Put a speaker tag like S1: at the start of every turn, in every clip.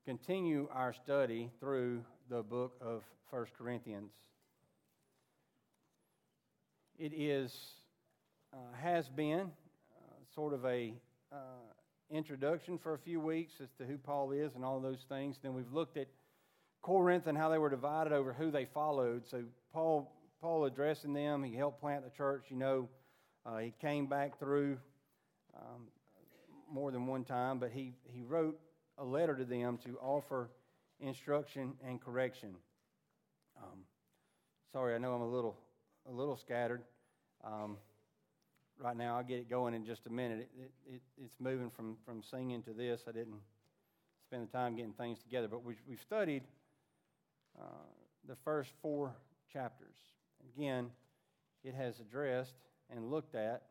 S1: continue our study through the book of 1 Corinthians. It has been sort of a introduction for a few weeks as to who Paul is and all those things. Then we've looked at Corinth and how they were divided over who they followed. So Paul addressing them, he helped plant the church. He came back through more than one time, but he wrote a letter to them to offer instruction and correction. Sorry, I know I'm a little scattered right now. I'll get it going in just a minute. It's moving from singing to this. I didn't spend the time getting things together, but we've studied the first 4 chapters. Again, it has addressed and looked at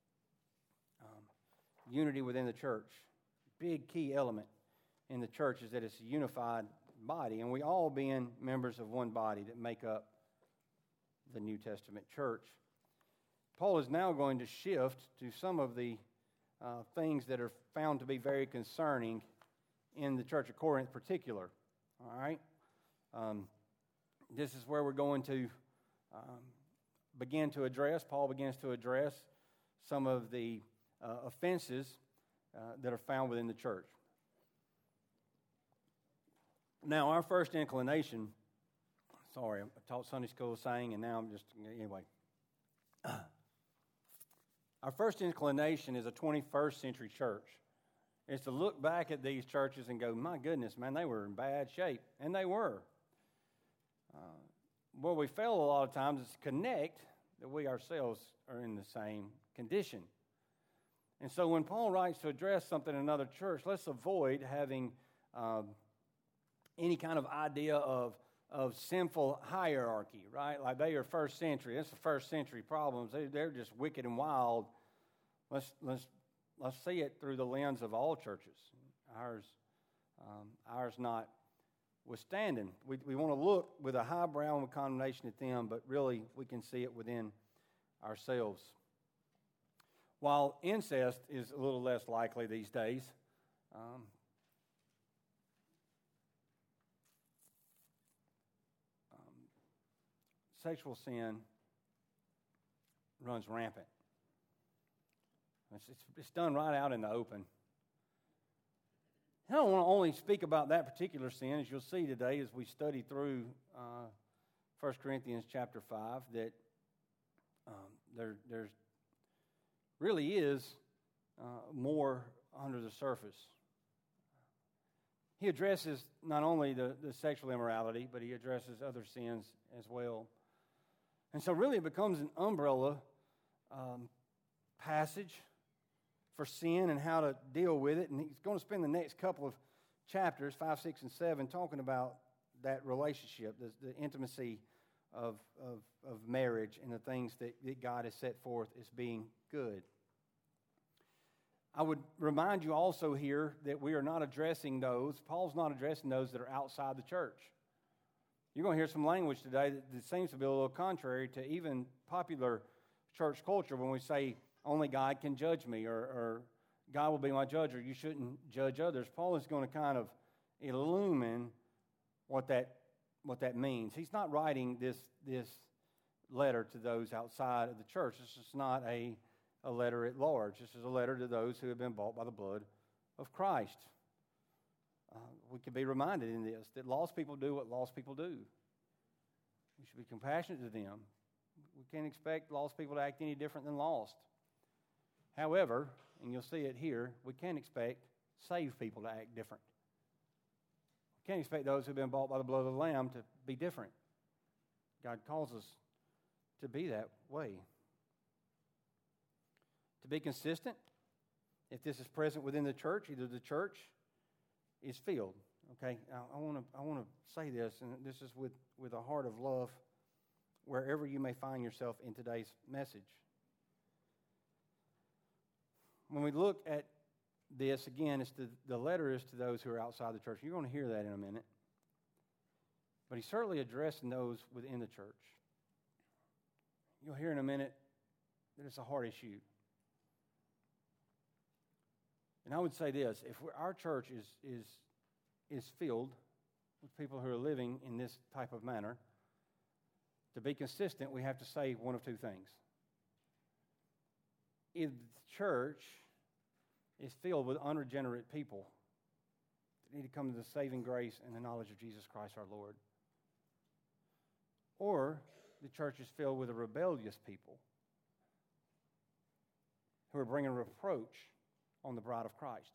S1: unity within the church. Big key element in the church is that it's a unified body, and we all being members of one body that make up the New Testament church. Paul is now going to shift to some of the things that are found to be very concerning in the church of Corinth in particular. All right? This is where we're going to Paul begins to address some of the offenses that are found within the church. Now, our first inclination, I taught Sunday school saying, and now anyway. Our first inclination as a 21st century church is to look back at these churches and go, my goodness, man, they were in bad shape. And they were. What we fail a lot of times is to connect that we ourselves are in the same condition. And so when Paul writes to address something in another church, let's avoid having any kind of idea of sinful hierarchy, right? Like they are first century. That's the first century problems. They're just wicked and wild. Let's see it through the lens of all churches. Ours not withstanding. We want to look with a high brow and condemnation at them, but really we can see it within ourselves. While incest is a little less likely these days, sexual sin runs rampant. It's done right out in the open. I don't want to only speak about that particular sin, as you'll see today as we study through 1 Corinthians chapter 5, that there's really is more under the surface. He addresses not only the sexual immorality, but he addresses other sins as well. And so really it becomes an umbrella passage for sin and how to deal with it. And he's going to spend the next couple of chapters, 5, 6, and 7, talking about that relationship, the intimacy of marriage and the things that God has set forth as being good. I would remind you also here that we are not addressing those, Paul's not addressing those that are outside the church. You're going to hear some language today that seems to be a little contrary to even popular church culture when we say only God can judge me or God will be my judge or you shouldn't judge others. Paul is going to kind of illumine what that means. He's not writing this letter to those outside of the church. This is not a letter at large. This is a letter to those who have been bought by the blood of Christ. We can be reminded in this that lost people do what lost people do. We should be compassionate to them. We can't expect lost people to act any different than lost. However, and you'll see it here, we can't expect saved people to act different. We can't expect those who have been bought by the blood of the Lamb to be different. God calls us to be that way. To be consistent, if this is present within the church, either the church is filled. Okay, I want to say this, and this is with a heart of love, wherever you may find yourself in today's message. When we look at this, again, the letter is to those who are outside the church. You're going to hear that in a minute. But he's certainly addressing those within the church. You'll hear in a minute that it's a heart issue. And I would say this, if our church is is filled with people who are living in this type of manner, to be consistent, we have to say one of two things. If the church is filled with unregenerate people that need to come to the saving grace and the knowledge of Jesus Christ our Lord, or the church is filled with a rebellious people who are bringing reproach on the bride of Christ.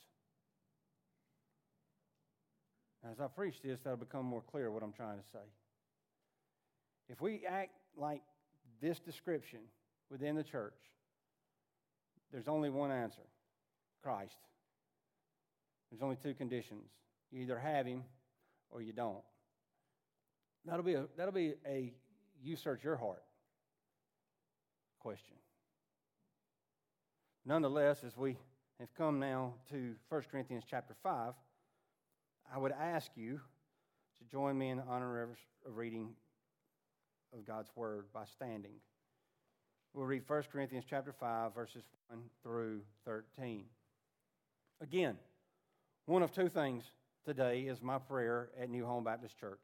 S1: As I preach this, that'll become more clear what I'm trying to say. If we act like this description within the church, there's only one answer: Christ. There's only two conditions. You either have Him or you don't. That'll be a you search your heart question. Nonetheless, as we have come now to 1 Corinthians chapter 5, I would ask you to join me in the honor of reading of God's Word by standing. We'll read 1 Corinthians chapter 5, verses 1 through 13. Again, one of two things today is my prayer at New Home Baptist Church.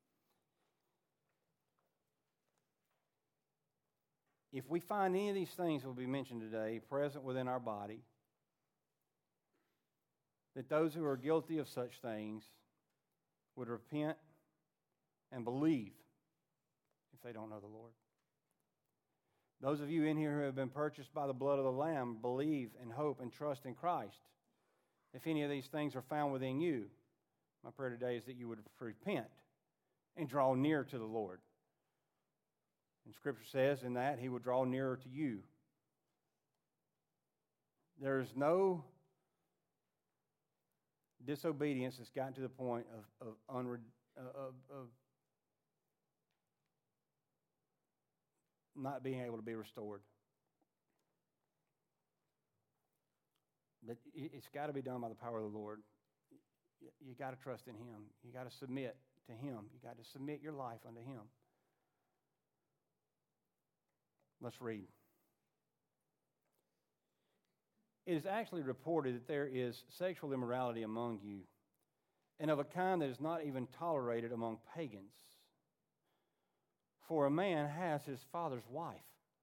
S1: If we find any of these things that will be mentioned today present within our body, that those who are guilty of such things would repent and believe if they don't know the Lord. Those of you in here who have been purchased by the blood of the Lamb, believe and hope and trust in Christ. If any of these things are found within you, my prayer today is that you would repent and draw near to the Lord. And Scripture says in that He will draw nearer to you. There is no disobedience that's gotten to the point of not being able to be restored. But it's got to be done by the power of the Lord. You got to trust in Him. You got to submit to Him. You got to submit your life unto Him. Let's read. It is actually reported that there is sexual immorality among you, and of a kind that is not even tolerated among pagans. For a man has his father's wife,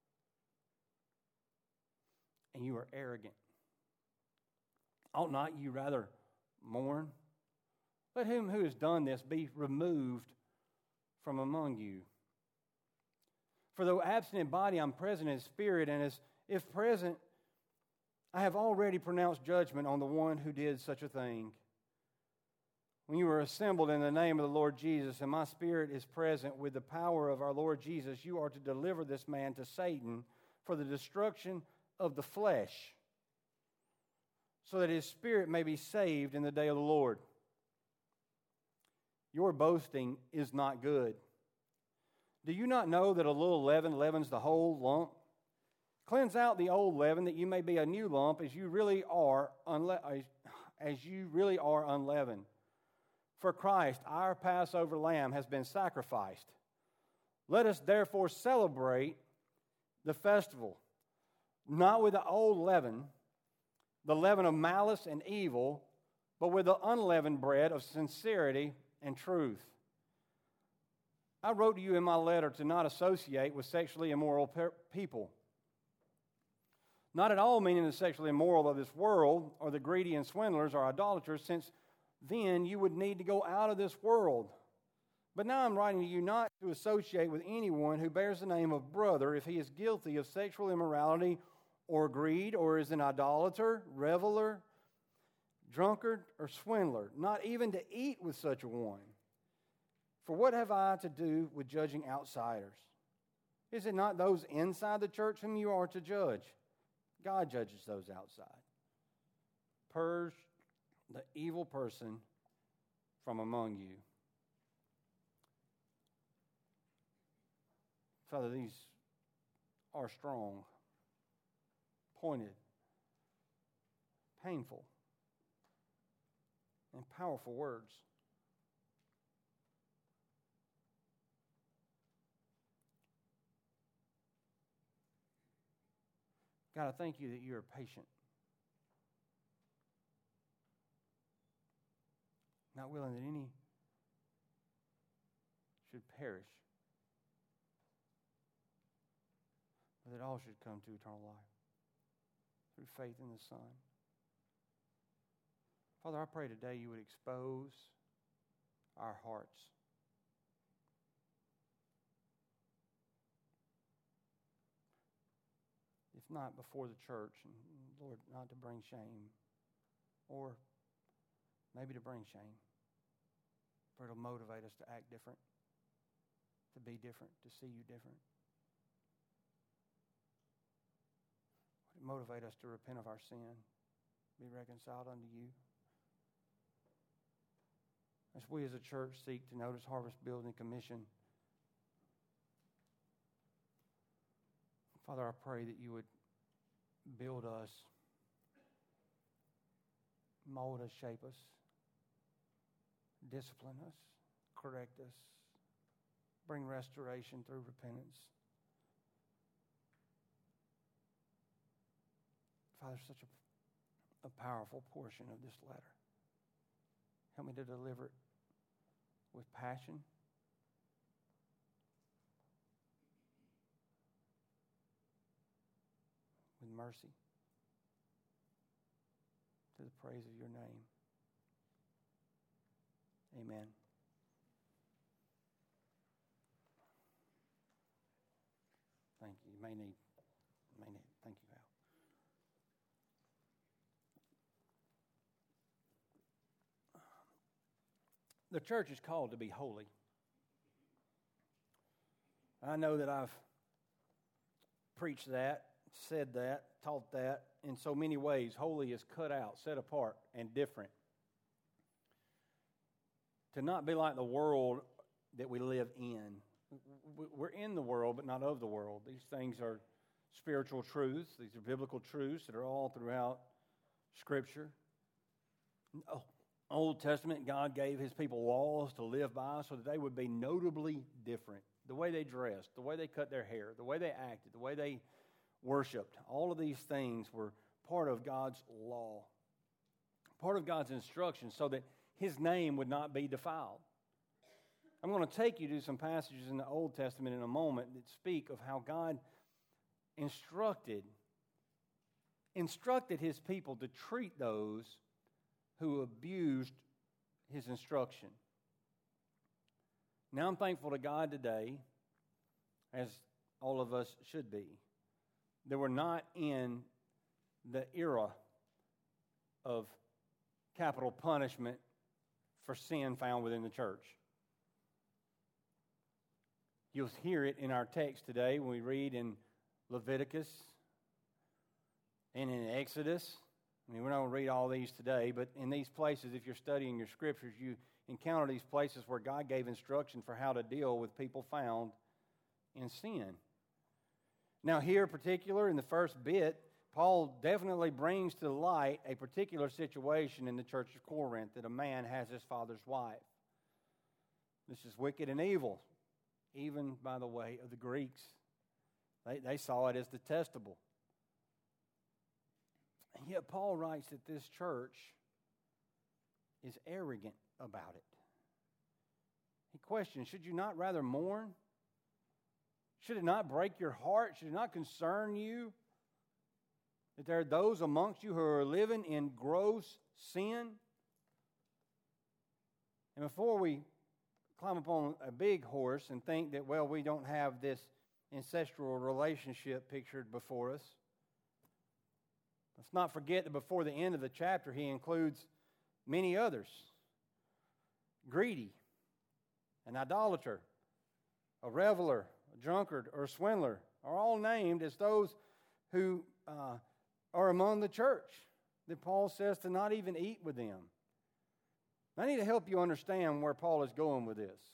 S1: and you are arrogant. Ought not you rather mourn? Let him who has done this be removed from among you. For though absent in body, I'm present in spirit, and as if present, I have already pronounced judgment on the one who did such a thing. When you are assembled in the name of the Lord Jesus, and my spirit is present with the power of our Lord Jesus, you are to deliver this man to Satan for the destruction of the flesh, so that his spirit may be saved in the day of the Lord. Your boasting is not good. Do you not know that a little leaven leavens the whole lump? Cleanse out the old leaven, that you may be a new lump, as you really are unleavened. For Christ, our Passover lamb, has been sacrificed. Let us therefore celebrate the festival, not with the old leaven, the leaven of malice and evil, but with the unleavened bread of sincerity and truth. I wrote to you in my letter to not associate with sexually immoral people. Not at all meaning the sexually immoral of this world, or the greedy and swindlers or idolaters, since then you would need to go out of this world. But now I'm writing to you not to associate with anyone who bears the name of brother if he is guilty of sexual immorality or greed, or is an idolater, reveler, drunkard, or swindler, not even to eat with such a one. For what have I to do with judging outsiders? Is it not those inside the church whom you are to judge? God judges those outside. Purge the evil person from among you. Father, these are strong, pointed, painful, and powerful words. God, I thank you that you are patient. not willing that any should perish, but that all should come to eternal life through faith in the Son. Father, I pray today you would expose our hearts. If not before the church, and Lord, not to bring shame, or maybe to bring shame, but it'll motivate us to act different, to be different, to see you different. Would it motivate us to repent of our sin, be reconciled unto you? As we as a church seek to notice Harvest Building Commission, Father, I pray that you would build us, mold us, shape us, discipline us, correct us, bring restoration through repentance. Father, such a powerful portion of this letter. Help me to deliver it with passion, with mercy, to the praise of your name. Amen. Thank you. You may need. Thank you, Al. The church is called to be holy. I know that I've preached that, said that, taught that in so many ways. Holy is cut out, set apart, and different. To not be like the world that we live in. We're in the world, but not of the world. These things are spiritual truths. These are biblical truths that are all throughout Scripture. Old Testament, God gave His people laws to live by so that they would be notably different. The way they dressed, the way they cut their hair, the way they acted, the way they worshiped. All of these things were part of God's law, part of God's instruction so that His name would not be defiled. I'm going to take you to some passages in the Old Testament in a moment that speak of how God instructed His people to treat those who abused His instruction. Now I'm thankful to God today, as all of us should be, that we're not in the era of capital punishment for sin found within the church. You'll hear it in our text today when we read in Leviticus and in Exodus. I mean, we're not going to read all these today, but in these places, if you're studying your scriptures, you encounter these places where God gave instruction for how to deal with people found in sin. Now here, particular, in the first bit, Paul definitely brings to light a particular situation in the church of Corinth, that a man has his father's wife. This is wicked and evil, even by the way of the Greeks. They saw it as detestable. And yet Paul writes that this church is arrogant about it. He questions, should you not rather mourn? Should it not break your heart? Should it not concern you that there are those amongst you who are living in gross sin? And before we climb upon a big horse and think that, well, we don't have this ancestral relationship pictured before us, let's not forget that before the end of the chapter, he includes many others. Greedy, an idolater, a reveler, a drunkard, or a swindler are all named as those who are among the church that Paul says to not even eat with them. I need to help you understand where Paul is going with this.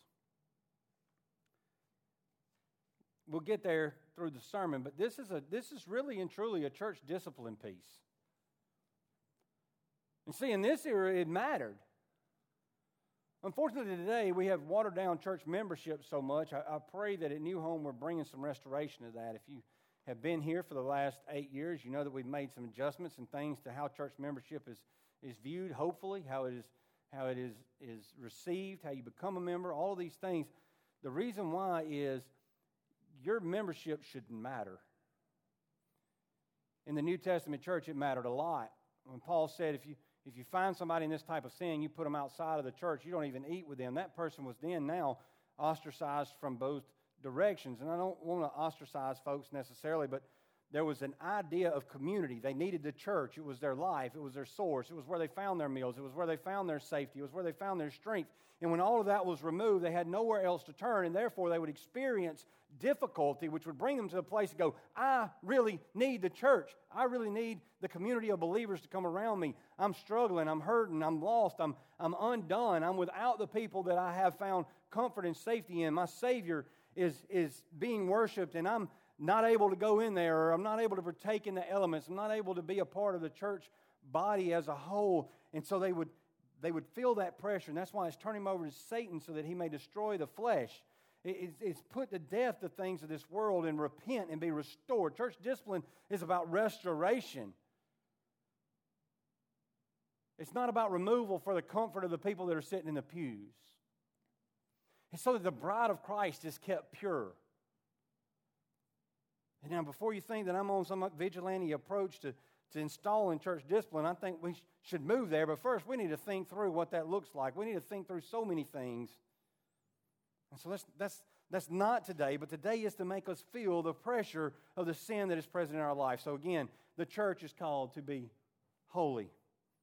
S1: We'll get there through the sermon, but this is really and truly a church discipline piece. And see, in this era, it mattered. Unfortunately, today, we have watered down church membership so much. I pray that at New Home, we're bringing some restoration to that. If you have been here for the last 8 years, you know that we've made some adjustments and things to how church membership is viewed, hopefully, how it is how it is received, how you become a member, all of these things. The reason why is your membership shouldn't matter. In the New Testament church, it mattered a lot. When Paul said, if you find somebody in this type of sin, you put them outside of the church, you don't even eat with them. That person was then now ostracized from both directions. And I don't want to ostracize folks necessarily, but there was an idea of community. They needed the church. It was their life. It was their source. It was where they found their meals. It was where they found their safety. It was where they found their strength. And when all of that was removed, they had nowhere else to turn, and therefore they would experience difficulty, which would bring them to a place to go, I really need the church. I really need the community of believers to come around me. I'm struggling. I'm hurting. I'm lost. I'm undone. I'm without the people that I have found comfort and safety in. My Savior is being worshiped, and I'm not able to go in there, or I'm not able to partake in the elements. I'm not able to be a part of the church body as a whole. And so they would feel that pressure, and that's why it's turning him over to Satan so that he may destroy the flesh. It's put to death the things of this world and repent and be restored. Church discipline is about restoration. It's not about removal for the comfort of the people that are sitting in the pews. It's so that the bride of Christ is kept pure. And now, before you think that I'm on some vigilante approach to installing church discipline, I think we should move there. But first, we need to think through what that looks like. We need to think through so many things. And so that's not today, but today is to make us feel the pressure of the sin that is present in our life. So again, the church is called to be holy.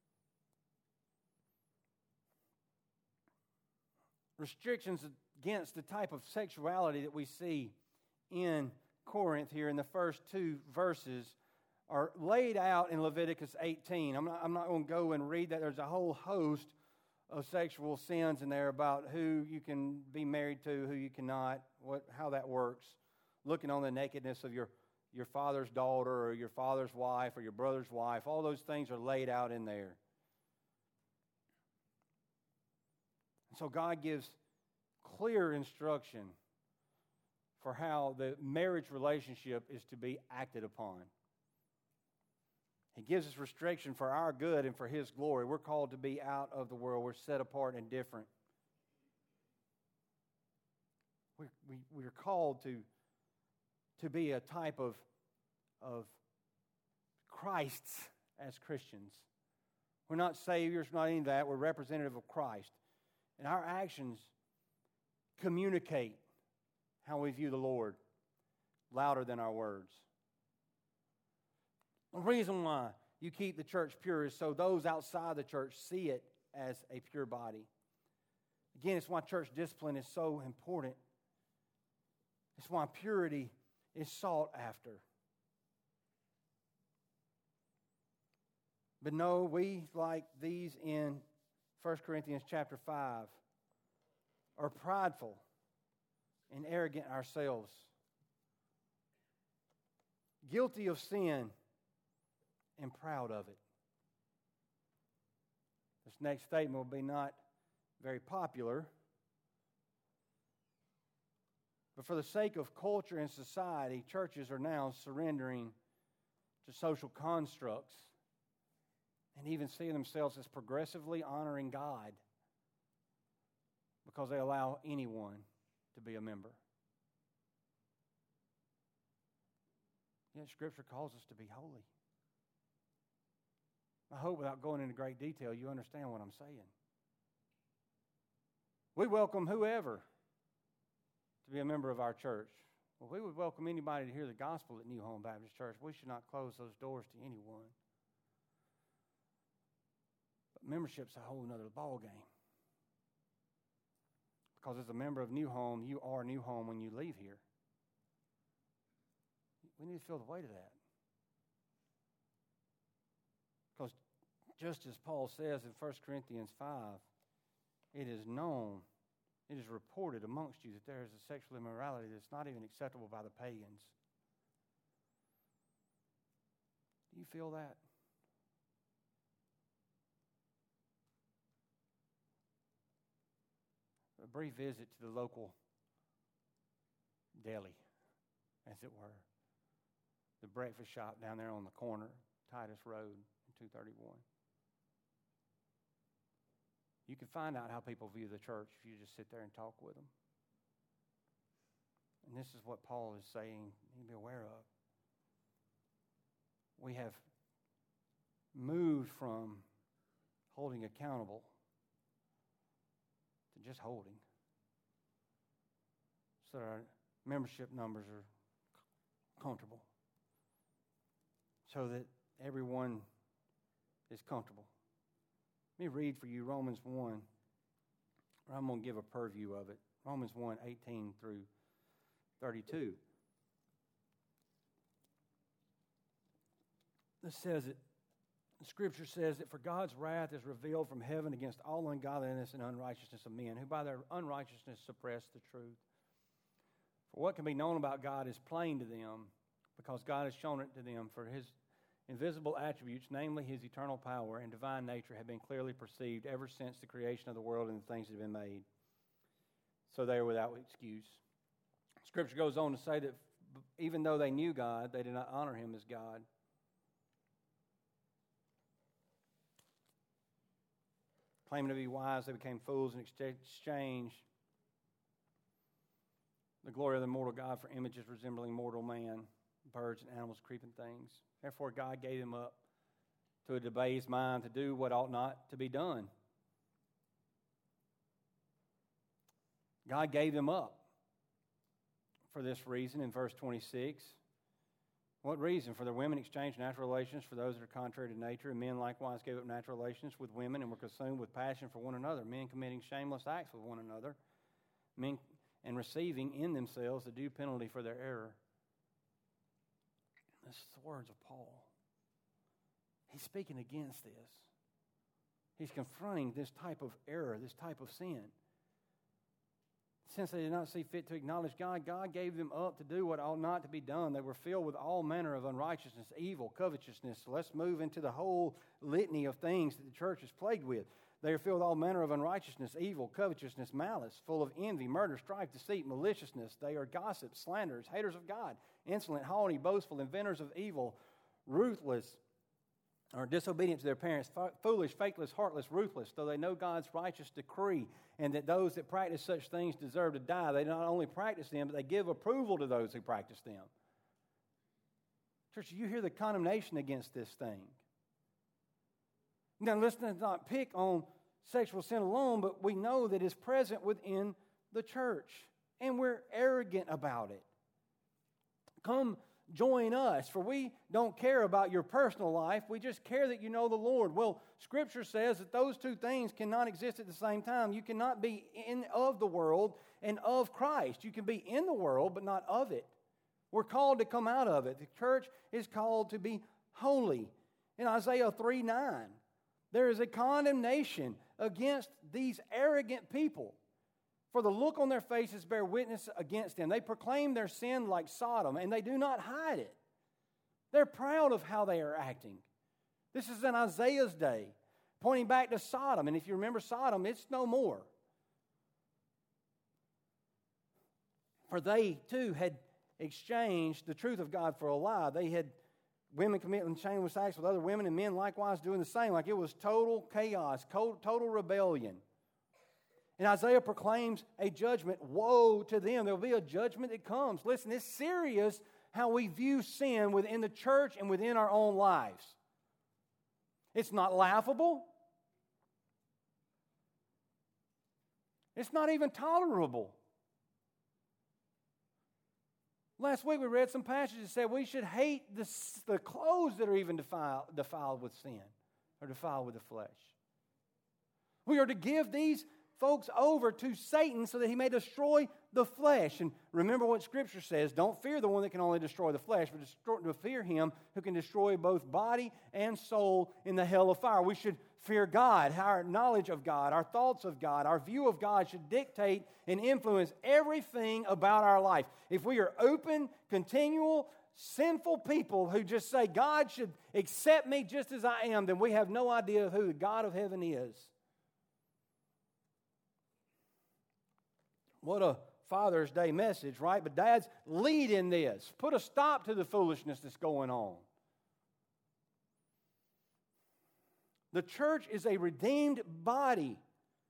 S1: Restrictions against the type of sexuality that we see in Corinth here in the first two verses are laid out in Leviticus 18. I'm not going to go and read that. There's a whole host of sexual sins in there about who you can be married to, who you cannot, how that works. Looking on the nakedness of your father's daughter or your father's wife or your brother's wife. All those things are laid out in there. And so God gives clear instruction for how the marriage relationship is to be acted upon. He gives us restriction for our good and for His glory. We're called to be out of the world. We're set apart and different. We're called to be a type of Christs as Christians. We're not saviors, not any of that. We're representative of Christ. And our actions communicate how we view the Lord louder than our words. The reason why you keep the church pure is so those outside the church see it as a pure body. Again, it's why church discipline is so important. It's why purity is sought after. But no, we, like these in 1 Corinthians chapter 5, are prideful and arrogant ourselves, guilty of sin and proud of it. This next statement will be not very popular, but for the sake of culture and society, churches are now surrendering to social constructs and even seeing themselves as progressively honoring God because they allow anyone to be a member. Yet Scripture calls us to be holy. I hope without going into great detail, you understand what I'm saying. We welcome whoever to be a member of our church. Well, we would welcome anybody to hear the gospel at New Home Baptist Church. We should not close those doors to anyone. But membership's a whole other ball game. Because as a member of New Home, you are New Home when you leave here. We need to feel the weight of that. Because just as Paul says in 1 Corinthians 5, it is known, it is reported amongst you that there is a sexual immorality that's not even acceptable by the pagans. Do you feel that? A brief visit to the local deli, as it were. The breakfast shop down there on the corner, Titus Road, 231. You can find out how people view the church if you just sit there and talk with them. And this is what Paul is saying you need to be aware of. We have moved from holding accountable to just holding, so that our membership numbers are comfortable, so that everyone is comfortable. Let me read for you Romans 1. I'm going to give a purview of it. Romans 1, 18 through 32. This says it. The Scripture says that for God's wrath is revealed from heaven against all ungodliness and unrighteousness of men, who by their unrighteousness suppress the truth. For what can be known about God is plain to them, because God has shown it to them. For His invisible attributes, namely His eternal power and divine nature, have been clearly perceived ever since the creation of the world and the things that have been made. So they are without excuse. Scripture goes on to say that even though they knew God, they did not honor Him as God. Claiming to be wise, they became fools and exchanged the glory of the immortal God for images resembling mortal man, birds and animals, creeping things. Therefore, God gave them up to a debased mind to do what ought not to be done. God gave them up for this reason in verse 26. What reason? For the women exchanged natural relations for those that are contrary to nature, and men likewise gave up natural relations with women and were consumed with passion for one another, men committing shameless acts with one another, men and receiving in themselves the due penalty for their error. This is the words of Paul. He's speaking against this. He's confronting this type of error, this type of sin. Since they did not see fit to acknowledge God, God gave them up to do what ought not to be done. They were filled with all manner of unrighteousness, evil, covetousness. So let's move into the whole litany of things that the church is plagued with. They are filled with all manner of unrighteousness, evil, covetousness, malice, full of envy, murder, strife, deceit, maliciousness. They are gossips, slanderers, haters of God, insolent, haughty, boastful, inventors of evil, ruthless, or disobedient to their parents, foolish, faithless, heartless, ruthless, though they know God's righteous decree and that those that practice such things deserve to die. They not only practice them, but they give approval to those who practice them. Church, you hear the condemnation against this thing. Now, let's not pick on sexual sin alone, but we know that it's present within the church, and we're arrogant about it. Come join us, for we don't care about your personal life. We just care that you know the Lord. Well, Scripture says that those two things cannot exist at the same time. You cannot be of the world and of Christ. You can be in the world, but not of it. We're called to come out of it. The church is called to be holy. In Isaiah 3:9, there is a condemnation against these arrogant people. For the look on their faces bear witness against them. They proclaim their sin like Sodom, and they do not hide it. They're proud of how they are acting. This is in Isaiah's day, pointing back to Sodom. And if you remember Sodom, it's no more. For they, too, had exchanged the truth of God for a lie. They had women committing shameless acts with other women, and men likewise doing the same. Like it was total chaos, total rebellion. And Isaiah proclaims a judgment. Woe to them. There will be a judgment that comes. Listen, it's serious how we view sin within the church and within our own lives. It's not laughable. It's not even tolerable. Last week we read some passages that said we should hate the clothes that are even defiled with sin or defiled with the flesh. We are to give these folks over to Satan so that he may destroy the flesh. And remember what Scripture says, don't fear the one that can only destroy the flesh, but to fear him who can destroy both body and soul in the hell of fire. We should fear God. Our knowledge of God, our thoughts of God, our view of God should dictate and influence everything about our life. If we are open, continual, sinful people who just say God should accept me just as I am, then we have no idea who the God of heaven is. What a Father's Day message, right? But dads, lead in this. Put a stop to the foolishness that's going on. The church is a redeemed body.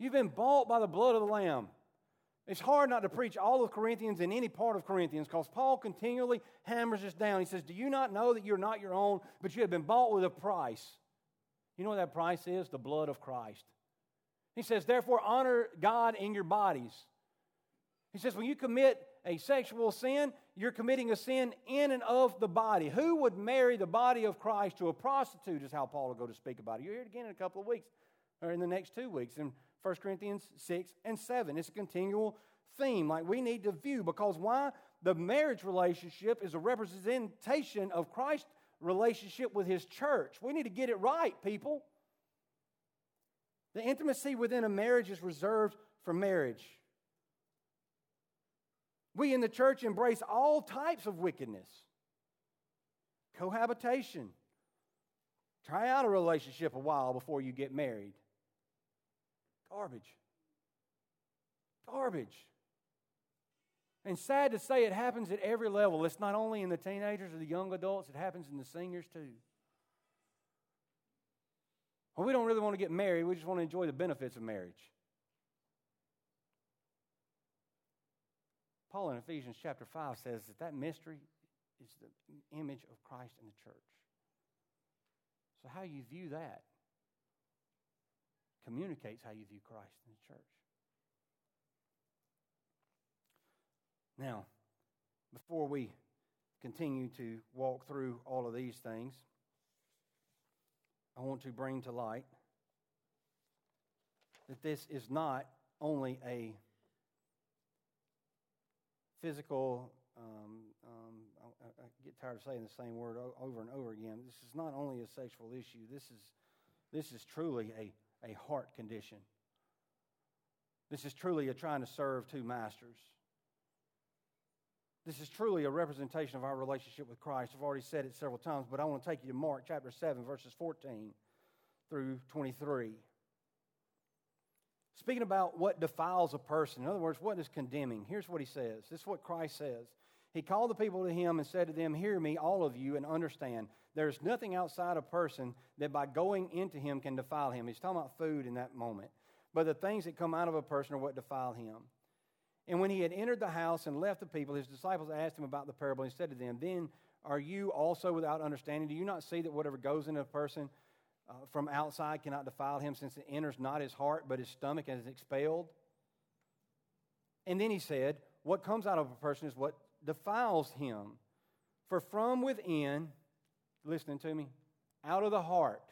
S1: You've been bought by the blood of the Lamb. It's hard not to preach all of Corinthians and any part of Corinthians because Paul continually hammers this down. He says, do you not know that you're not your own, but you have been bought with a price? You know what that price is? The blood of Christ. He says, therefore, honor God in your bodies. He says, when you commit a sexual sin, you're committing a sin in and of the body. Who would marry the body of Christ to a prostitute is how Paul will go to speak about it. You'll hear it again in a couple of weeks, or in the next 2 weeks, in 1 Corinthians 6 and 7. It's a continual theme like we need to view, because why? The marriage relationship is a representation of Christ's relationship with His church. We need to get it right, people. The intimacy within a marriage is reserved for marriage. We in the church embrace all types of wickedness. Cohabitation. Try out a relationship a while before you get married. Garbage. Garbage. And sad to say, it happens at every level. It's not only in the teenagers or the young adults, it happens in the seniors too. Well, we don't really want to get married. We just want to enjoy the benefits of marriage. Paul in Ephesians chapter 5 says that mystery is the image of Christ in the church. So how you view that communicates how you view Christ in the church. Now, before we continue to walk through all of these things, I want to bring to light that this is not only a physical, I get tired of saying the same word over and over again. This is not only a sexual issue. This is truly a heart condition. This is truly a trying to serve two masters. This is truly a representation of our relationship with Christ. I've already said it several times, but I want to take you to Mark chapter 7, verses 14 through 23. Speaking about what defiles a person, in other words, what is condemning, here's what he says. This is what Christ says. He called the people to him and said to them, hear me, all of you, and understand. There is nothing outside a person that by going into him can defile him. He's talking about food in that moment. But the things that come out of a person are what defile him. And when he had entered the house and left the people, his disciples asked him about the parable. And he said to them, then are you also without understanding? Do you not see that whatever goes into a person from outside cannot defile him, since it enters not his heart, but his stomach and is expelled? And then he said, what comes out of a person is what defiles him. For from within, listening to me, out of the heart.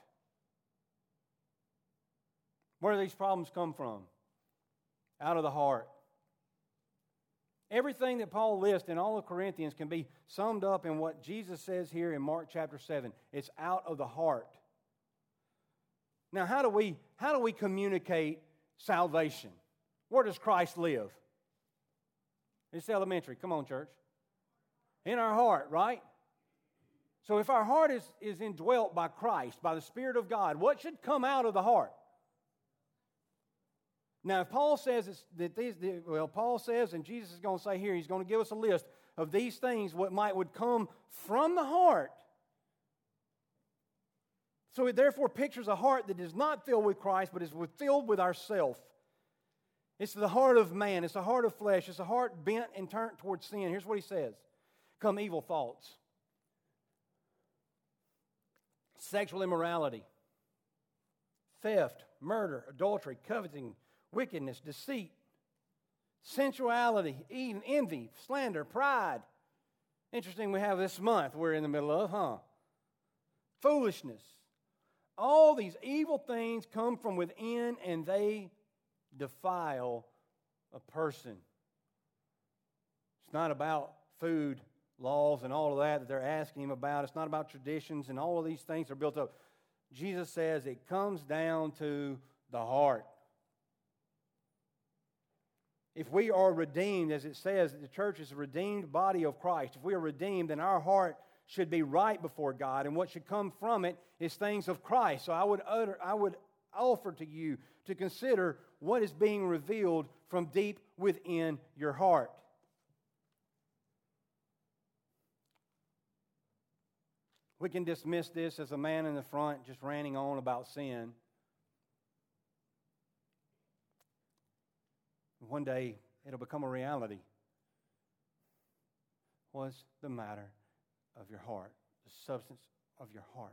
S1: Where do these problems come from? Out of the heart. Everything that Paul lists in all of Corinthians can be summed up in what Jesus says here in Mark chapter 7. It's out of the heart. Now, how do we communicate salvation? Where does Christ live? It's elementary. Come on, church. In our heart, right? So if our heart is indwelt by Christ, by the Spirit of God, what should come out of the heart? Now, if Paul says Paul says, and Jesus is going to say here, he's going to give us a list of these things, what would come from the heart. So it therefore pictures a heart that is not filled with Christ, but is filled with ourself. It's the heart of man. It's the heart of flesh. It's a heart bent and turned towards sin. Here's what he says. Come evil thoughts. Sexual immorality. Theft, murder, adultery, coveting, wickedness, deceit, sensuality, envy, slander, pride. Interesting we have this month we're in the middle of, huh? Foolishness. All these evil things come from within and they defile a person. It's not about food laws and all of that they're asking him about. It's not about traditions and all of these things are built up. Jesus says it comes down to the heart. If we are redeemed, as it says, the church is a redeemed body of Christ. If we are redeemed, then our heart should be right before God, and what should come from it is things of Christ. So I would offer to you to consider what is being revealed from deep within your heart. We can dismiss this as a man in the front just ranting on about sin. one day it'll become a reality. What's the matter of your heart? The substance of your heart.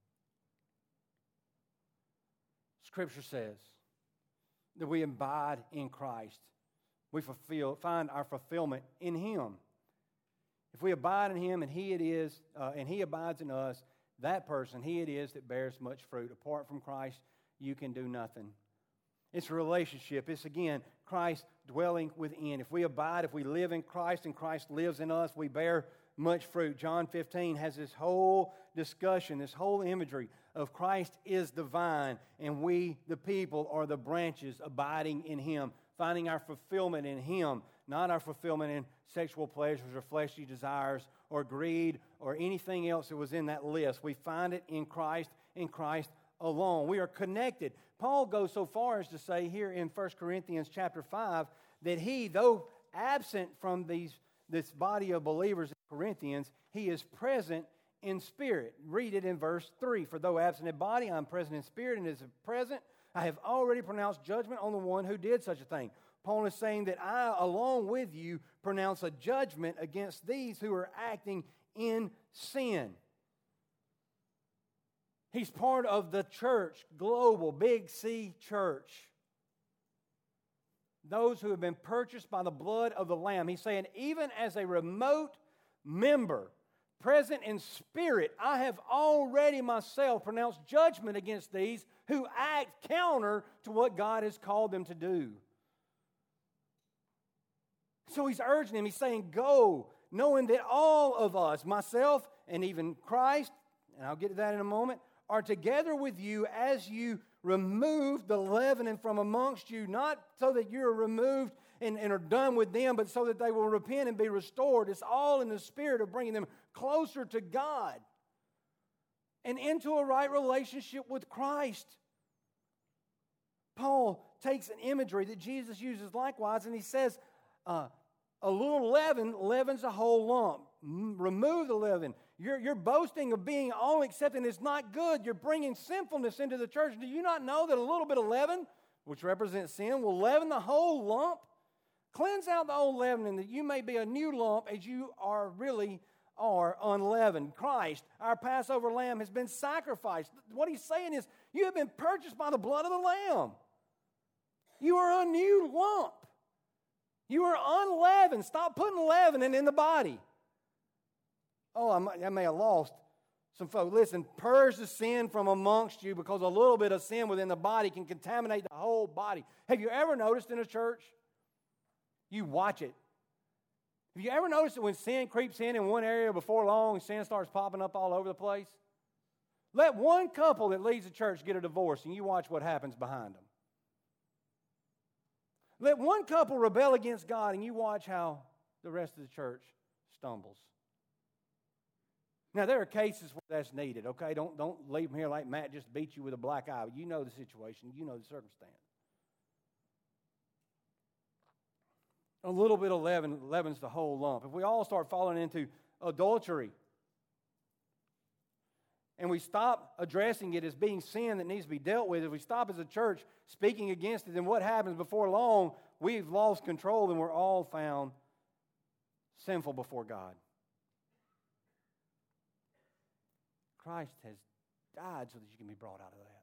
S1: Scripture says that we abide in Christ. We find our fulfillment in Him. If we abide in Him and He it is, and He abides in us, that person, He it is that bears much fruit. Apart from Christ, you can do nothing. It's a relationship. It's, again, Christ dwelling within. If we abide, if we live in Christ and Christ lives in us, we bear much fruit. John 15 has this whole discussion, this whole imagery of Christ is the vine, and we, the people, are the branches abiding in Him, finding our fulfillment in Him, not our fulfillment in sexual pleasures or fleshly desires or greed or anything else that was in that list. We find it in Christ alone. We are connected. Paul goes so far as to say here in 1 Corinthians chapter 5 that he, though absent from this body of believers in Corinthians, he is present in spirit. Read it in verse 3. For though absent in body, I am present in spirit, and as present, I have already pronounced judgment on the one who did such a thing. Paul is saying that I, along with you, pronounce a judgment against these who are acting in sin. He's part of the church, global, big C church. Those who have been purchased by the blood of the Lamb. He's saying, even as a remote member, present in spirit, I have already myself pronounced judgment against these who act counter to what God has called them to do. So he's urging him, he's saying, go, knowing that all of us, myself and even Christ, and I'll get to that in a moment, are together with you as you remove the leavening from amongst you, not so that you're removed and are done with them, but so that they will repent and be restored. It's all in the spirit of bringing them closer to God and into a right relationship with Christ. Paul takes an imagery that Jesus uses likewise, and he says, a little leaven leavens a whole lump. Remove the leaven. You're boasting of being all accepting. It's not good. You're bringing sinfulness into the church. Do you not know that a little bit of leaven, which represents sin, will leaven the whole lump? Cleanse out the old leavening that you may be a new lump as you really are unleavened. Christ, our Passover lamb, has been sacrificed. What he's saying is, you have been purchased by the blood of the Lamb. You are a new lump. You are unleavened. Stop putting leavening in the body. Oh, I may have lost some folks. Listen, purge the sin from amongst you, because a little bit of sin within the body can contaminate the whole body. Have you ever noticed in a church? You watch it. Have you ever noticed that when sin creeps in one area, before long, sin starts popping up all over the place? Let one couple that leads the church get a divorce, and you watch what happens behind them. Let one couple rebel against God, and you watch how the rest of the church stumbles. Now, there are cases where that's needed, okay? Don't leave them here like Matt just beat you with a black eye. You know the situation. You know the circumstance. A little bit of leaven leavens the whole lump. If we all start falling into adultery and we stop addressing it as being sin that needs to be dealt with, if we stop as a church speaking against it, then what happens before long? We've lost control and we're all found sinful before God. Christ has died so that you can be brought out of that.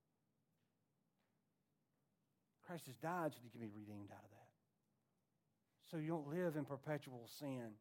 S1: Christ has died so that you can be redeemed out of that. So you don't live in perpetual sin.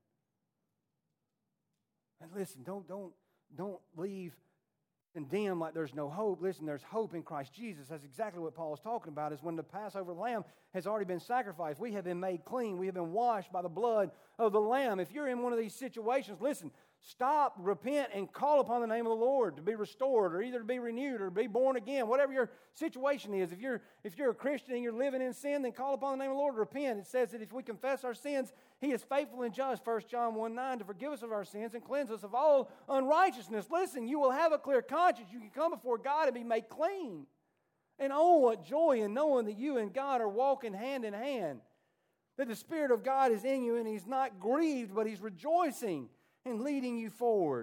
S1: And listen, don't leave condemned like there's no hope. Listen, there's hope in Christ Jesus. That's exactly what Paul is talking about, is when the Passover lamb has already been sacrificed. We have been made clean. We have been washed by the blood of the Lamb. If you're in one of these situations, listen, stop, repent, and call upon the name of the Lord to be restored, or either to be renewed or to be born again. Whatever your situation is, if you're a Christian and you're living in sin, then call upon the name of the Lord, repent. It says that if we confess our sins, He is faithful and just, 1 John 1:9, to forgive us of our sins and cleanse us of all unrighteousness. Listen, you will have a clear conscience. You can come before God and be made clean. And oh, what joy in knowing that you and God are walking hand in hand, that the Spirit of God is in you and He's not grieved, but He's rejoicing and leading you forward.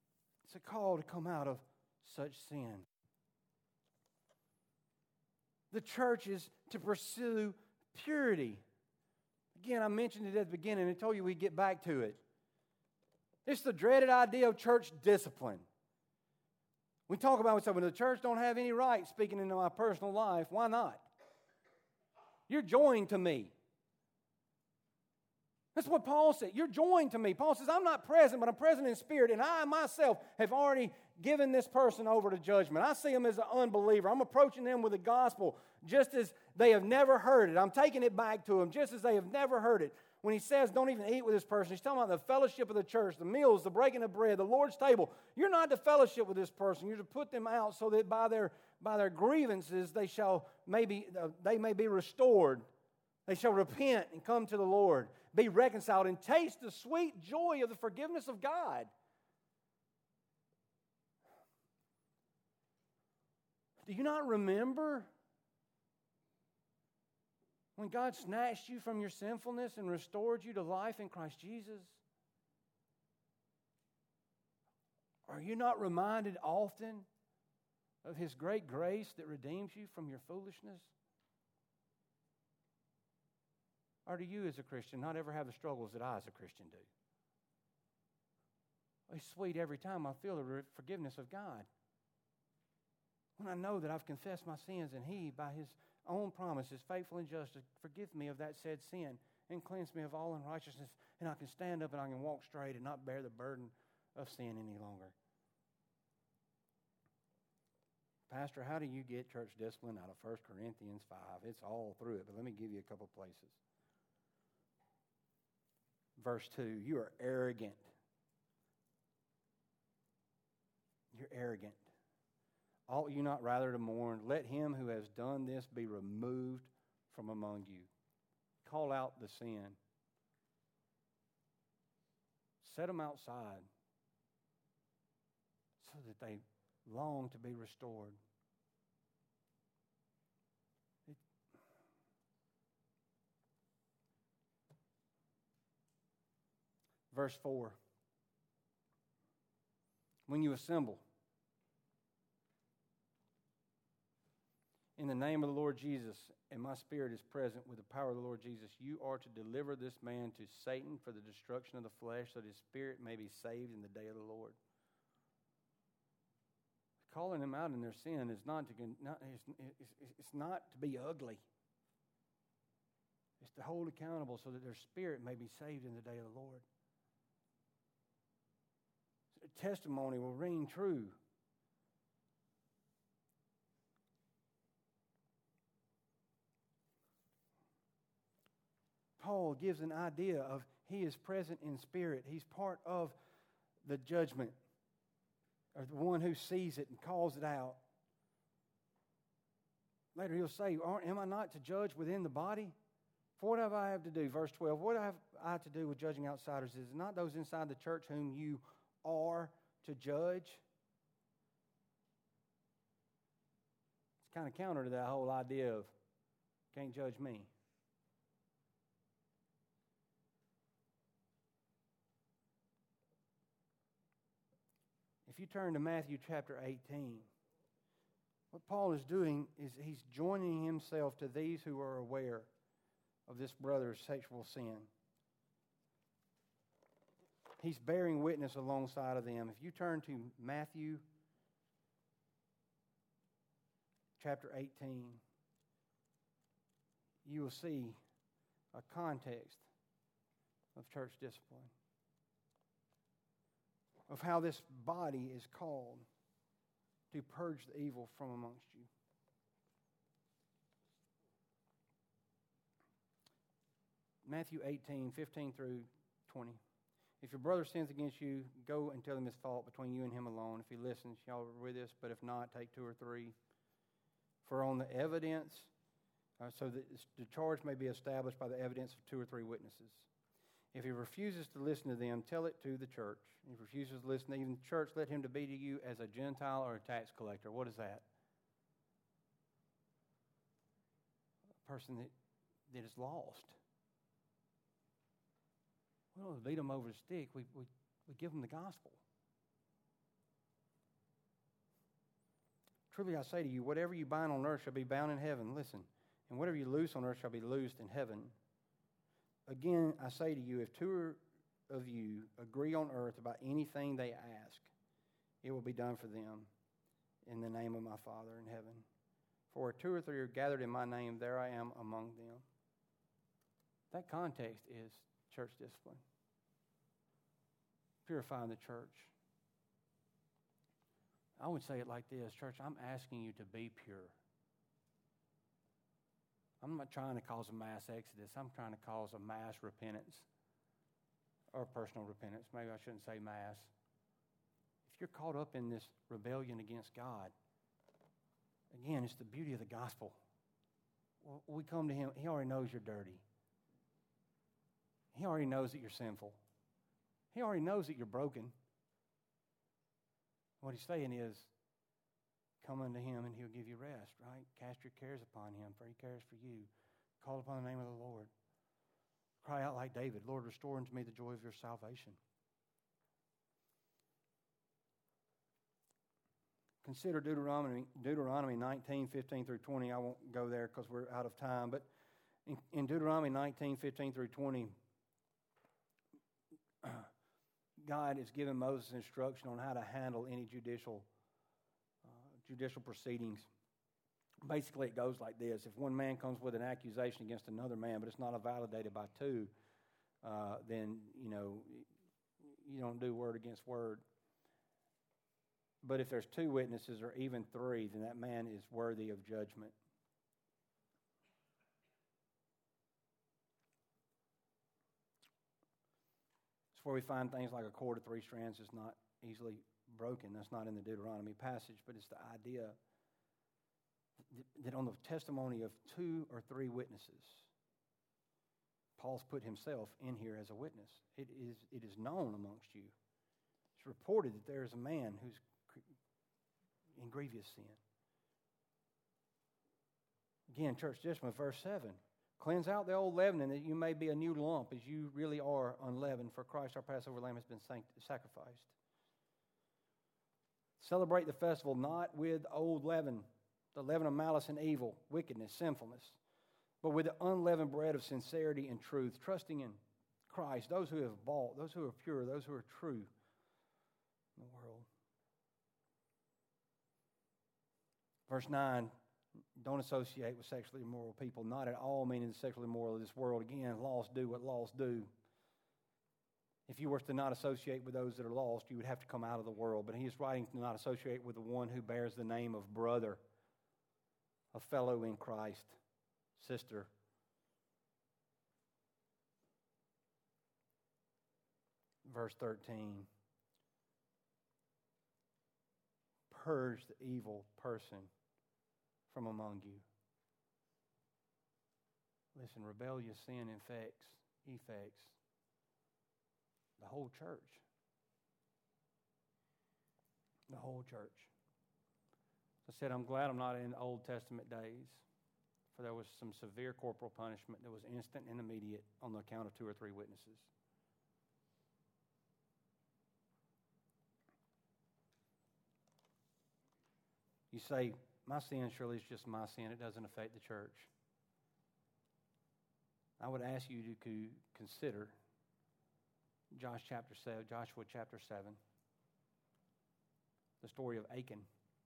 S1: It's a call to come out of such sin. the church is to pursue purity. Again, I mentioned it at the beginning. I told you we'd get back to it. It's the dreaded idea of church discipline. We talk about it, when the church don't have any right speaking into my personal life, why not? You're joined to me. That's what Paul said. You're joined to me. Paul says, I'm not present, but I'm present in spirit, and I myself have already given this person over to judgment. I see them as an unbeliever. I'm approaching them with the gospel just as they have never heard it. I'm taking it back to them just as they have never heard it. When he says don't even eat with this person, he's talking about the fellowship of the church, the meals, the breaking of bread, the Lord's table. You're not to fellowship with this person. You're to put them out so that by their grievances they may be restored. They shall repent and come to the Lord, be reconciled, and taste the sweet joy of the forgiveness of God. Do you not remember when God snatched you from your sinfulness and restored you to life in Christ Jesus? Are you not reminded often of His great grace that redeems you from your foolishness? Or do you as a Christian not ever have the struggles that I as a Christian do? It's sweet every time I feel the forgiveness of God. When I know that I've confessed my sins and He, by His own promise, is faithful and just to forgive me of that said sin and cleanse me of all unrighteousness, and I can stand up and I can walk straight and not bear the burden of sin any longer. Pastor, how do you get church discipline out of 1 Corinthians 5? It's all through it, but let me give you a couple places. Verse 2, you are arrogant. You're arrogant. Ought you not rather to mourn? Let him who has done this be removed from among you. Call out the sin. Set them outside so that they long to be restored. Verse 4. When you assemble, in the name of the Lord Jesus, and my spirit is present with the power of the Lord Jesus, you are to deliver this man to Satan for the destruction of the flesh, so that his spirit may be saved in the day of the Lord. Calling them out in their sin is not to be ugly. It's to hold accountable so that their spirit may be saved in the day of the Lord. So testimony will ring true. Paul gives an idea of he is present in spirit. He's part of the judgment, or the one who sees it and calls it out. Later he'll say, am I not to judge within the body? For what have I have to do? Verse 12, what have I to do with judging outsiders? Is it not those inside the church whom you are to judge? It's kind of counter to that whole idea of can't judge me. If you turn to Matthew chapter 18, what Paul is doing is he's joining himself to these who are aware of this brother's sexual sin. He's bearing witness alongside of them. If you turn to Matthew chapter 18, you will see a context of church discipline, of how this body is called to purge the evil from amongst you. Matthew 18, 15 through 20. If your brother sins against you, go and tell him his fault between you and him alone. If he listens, y'all are with us, but if not, take 2 or 3. For on the evidence, so that the charge may be established by the evidence of 2 or 3 witnesses. If he refuses to listen to them, tell it to the church. If he refuses to listen to even the church, let him to be to you as a Gentile or a tax collector. What is that? A person that is lost. We don't beat them over the stick. We give them the gospel. Truly I say to you, whatever you bind on earth shall be bound in heaven. Listen. And whatever you loose on earth shall be loosed in heaven. Again, I say to you, if two of you agree on earth about anything they ask, it will be done for them in the name of my Father in heaven. For where 2 or 3 are gathered in my name, there I am among them. That context is church discipline. Purifying the church. I would say it like this, church, I'm asking you to be pure. I'm not trying to cause a mass exodus. I'm trying to cause a mass repentance or personal repentance. Maybe I shouldn't say mass. If you're caught up in this rebellion against God, again, it's the beauty of the gospel. We come to Him. He already knows you're dirty. He already knows that you're sinful. He already knows that you're broken. What He's saying is, come unto Him and He'll give you rest, right? Cast your cares upon Him, for He cares for you. Call upon the name of the Lord. Cry out like David, Lord, restore unto me the joy of your salvation. Consider Deuteronomy 19, 15 through 20. I won't go there because we're out of time. But in Deuteronomy 19, 15 through 20, God is giving Moses instruction on how to handle any judicial proceedings. Basically, it goes like this. If one man comes with an accusation against another man, but it's not validated by two, then, you don't do word against word. But if there's 2 witnesses or even 3, then that man is worthy of judgment. It's where we find things like a cord of 3 strands is not easily broken. That's not in the Deuteronomy passage, but it's the idea that on the testimony of 2 or 3 witnesses, Paul's put himself in here as a witness. It is known amongst you. It's reported that there is a man who's in grievous sin. Again, church discipline, verse 7. Cleanse out the old leaven, that you may be a new lump, as you really are unleavened, for Christ our Passover lamb has been sacrificed. Celebrate the festival not with old leaven, the leaven of malice and evil, wickedness, sinfulness, but with the unleavened bread of sincerity and truth, trusting in Christ, those who have bought, those who are pure, those who are true in the world. Verse 9, don't associate with sexually immoral people, not at all meaning the sexually immoral of this world. Again, laws do what laws do. If you were to not associate with those that are lost, you would have to come out of the world. But he is writing to not associate with the one who bears the name of brother, a fellow in Christ, sister. Verse 13. Purge the evil person from among you. Listen, rebellious sin affects the whole church. The whole church. I said, I'm glad I'm not in Old Testament days, for there was some severe corporal punishment that was instant and immediate on the account of 2 or 3 witnesses. You say, my sin surely is just my sin. It doesn't affect the church. I would ask you to consider Joshua chapter 7, the story of Achan.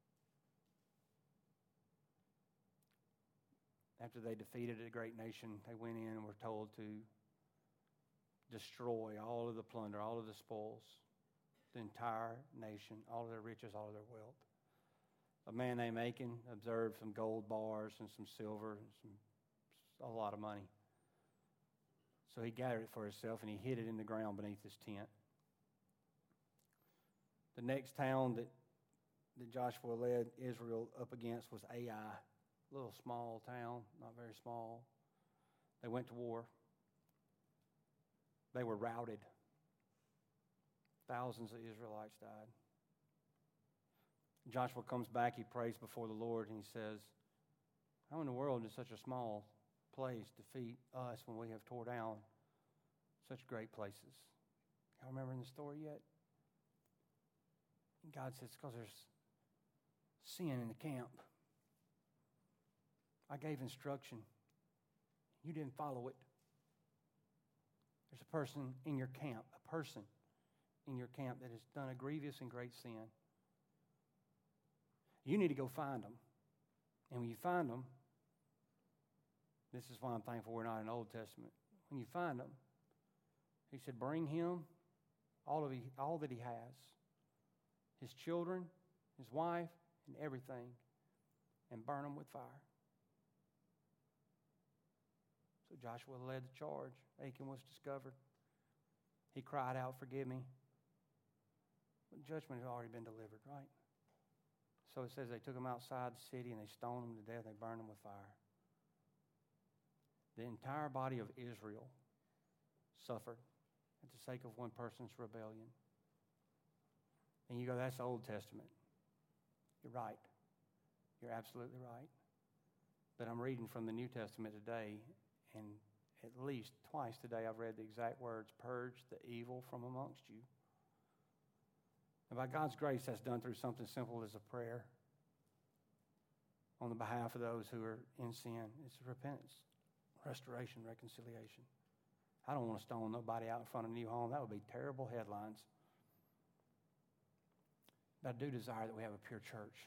S1: After they defeated a great nation, they went in and were told to destroy all of the plunder, all of the spoils, the entire nation, all of their riches, all of their wealth. A man named Achan observed some gold bars and some silver and a lot of money. So he gathered it for himself and he hid it in the ground beneath his tent. The next town that Joshua led Israel up against was Ai, a little small town, not very small. They went to war. They were routed. Thousands of Israelites died. Joshua comes back, he prays before the Lord, and he says, how in the world did such a small place defeat us when we have tore down such great places? Y'all remembering the story yet? And God says, because there's sin in the camp. I gave instruction. You didn't follow it. There's a person in your camp that has done a grievous and great sin. You need to go find them. And when you find them, this is why I'm thankful we're not in the Old Testament. When you find them, he said, bring him all that he has, his children, his wife, and everything, and burn them with fire. So Joshua led the charge. Achan was discovered. He cried out, forgive me. But judgment had already been delivered, right? So it says they took him outside the city and they stoned him to death. They burned him with fire. The entire body of Israel suffered at the sake of one person's rebellion. And you go, that's the Old Testament. You're right. You're absolutely right. But I'm reading from the New Testament today, and at least twice today I've read the exact words, purge the evil from amongst you. And by God's grace, that's done through something simple as a prayer on the behalf of those who are in sin. It's repentance, restoration, reconciliation. I don't want to stone nobody out in front of a new home. That would be terrible headlines. But I do desire that we have a pure church.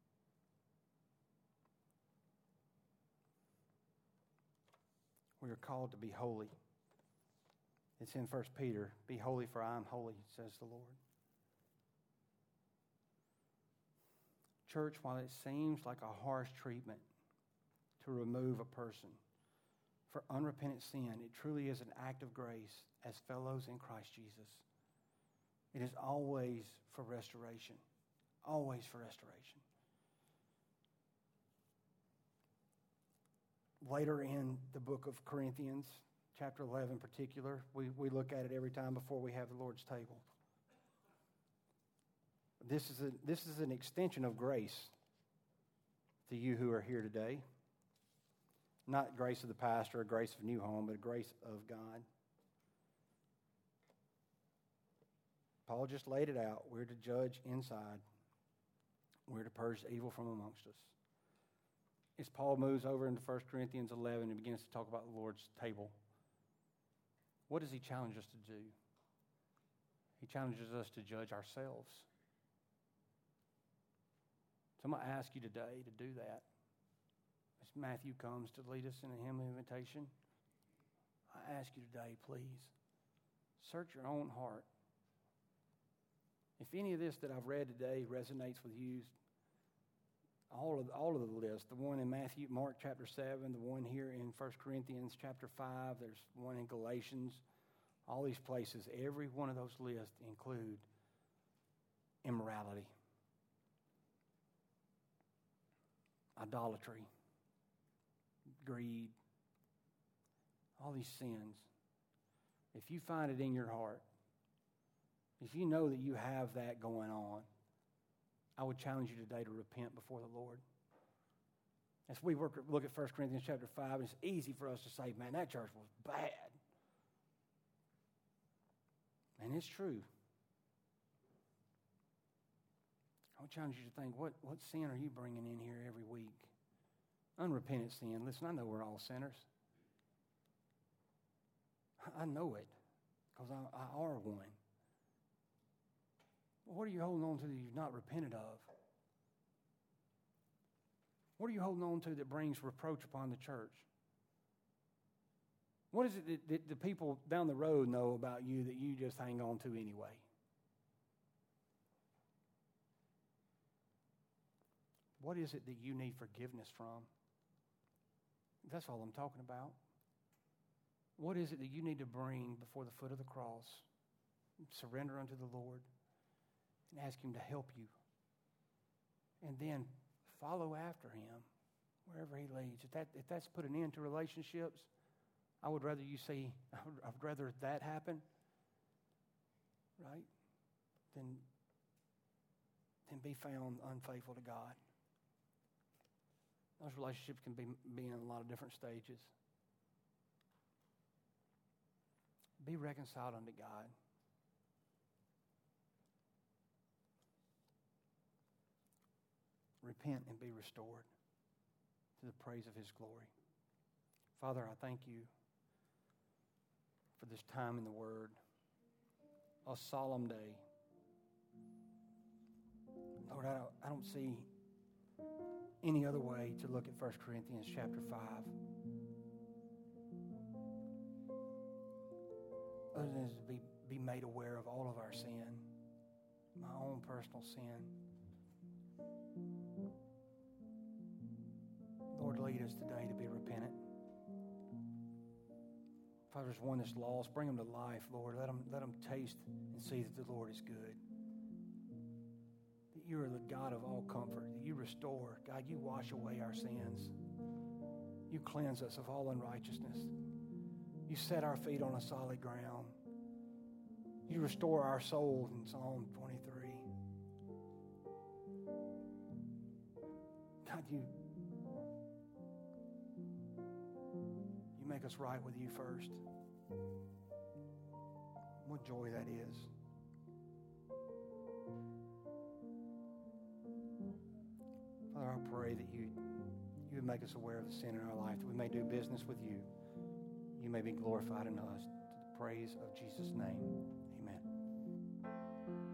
S1: We are called to be holy. It's in 1 Peter. Be holy for I am holy, says the Lord. Church, while it seems like a harsh treatment to remove a person for unrepentant sin, it truly is an act of grace as fellows in Christ Jesus. It is always for restoration. Always for restoration. Later in the book of Corinthians, chapter 11 in particular, we look at it every time before we have the Lord's table. This is an extension of grace to you who are here today. Not grace of the pastor or grace of New Home, but grace of God. Paul just laid it out. We're to judge inside. We're to purge evil from amongst us. As Paul moves over into 1 Corinthians 11 and begins to talk about the Lord's table, what does he challenge us to do? He challenges us to judge ourselves. So I'm going to ask you today to do that. As Matthew comes to lead us in a hymn of invitation, I ask you today, please, search your own heart. If any of this that I've read today resonates with you, all of the list, the one in Mark chapter 7, the one here in 1 Corinthians chapter 5, there's one in Galatians, all these places, every one of those lists include immorality, idolatry, greed, all these sins. If you find it in your heart, if you know that you have that going on, I would challenge you today to repent before the Lord. As we look at 1 Corinthians chapter 5, it's easy for us to say, man, that church was bad. And it's true. I would challenge you to think, what sin are you bringing in here every week? Unrepentant sin. Listen, I know we're all sinners. I know it because I are one. What are you holding on to that you've not repented of? What are you holding on to that brings reproach upon the church? What is it that the people down the road know about you that you just hang on to anyway? What is it that you need forgiveness from? That's all I'm talking about. What is it that you need to bring before the foot of the cross? Surrender unto the Lord and ask Him to help you. And then follow after Him wherever He leads. If that's put an end to relationships, I would rather you say, I'd rather that happen, right, than be found unfaithful to God. Those relationships can be in a lot of different stages. Be reconciled unto God. repent and be restored to the praise of His glory. Father, I thank You for this time in the Word, a solemn day. Lord, I don't see any other way to look at 1 Corinthians chapter 5 other than to be made aware of all of our sin, my own personal sin. Lord, lead us today to be repentant. If there's one that's lost, bring them to life, Lord. Let them taste and see that the Lord is good. That You are the God of all comfort. That You restore. God, You wash away our sins. You cleanse us of all unrighteousness. You set our feet on a solid ground. You restore our soul in Psalm 23. God, You make us right with You first. What joy that is. Father, I pray that You would make us aware of the sin in our life, that we may do business with You. You may be glorified in us. To the praise of Jesus' name, amen.